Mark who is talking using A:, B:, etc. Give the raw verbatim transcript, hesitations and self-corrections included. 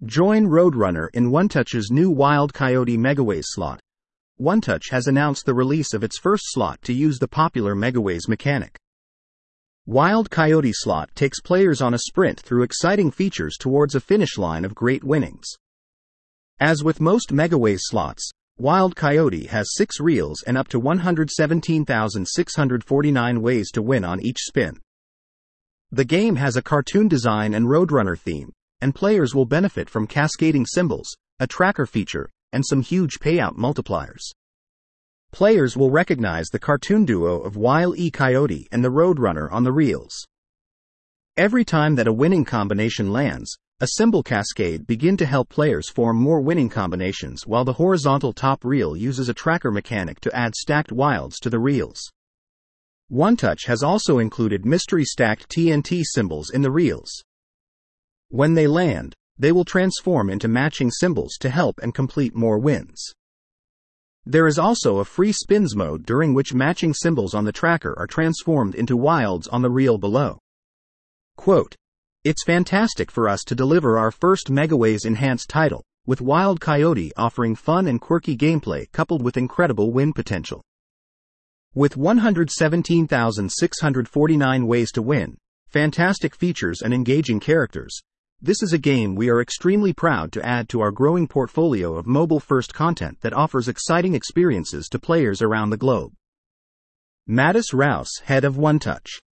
A: Join Roadrunner in OneTouch's new Wild Coyote Megaways slot. OneTouch has announced the release of its first slot to use the popular Megaways mechanic. Wild Coyote slot takes players on a sprint through exciting features towards a finish line of great winnings. As with most Megaways slots, Wild Coyote has six reels and up to one hundred seventeen thousand six hundred forty-nine ways to win on each spin. The game has a cartoon design and Roadrunner theme, and players will benefit from cascading symbols, a tracker feature, and some huge payout multipliers. Players will recognize the cartoon duo of Wile E. Coyote and the Roadrunner on the reels. Every time that a winning combination lands, a symbol cascade begin to help players form more winning combinations, while the horizontal top reel uses a tracker mechanic to add stacked wilds to the reels. OneTouch has also included mystery stacked T N T symbols in the reels. When they land, they will transform into matching symbols to help and complete more wins. There is also a free spins mode during which matching symbols on the tracker are transformed into wilds on the reel below. Quote, "It's fantastic for us to deliver our first Megaways enhanced title, with Wild Coyote offering fun and quirky gameplay coupled with incredible win potential. With one hundred seventeen thousand six hundred forty-nine ways to win, fantastic features and engaging characters, this is a game we are extremely proud to add to our growing portfolio of mobile-first content that offers exciting experiences to players around the globe." Mattis Rouse, head of OneTouch.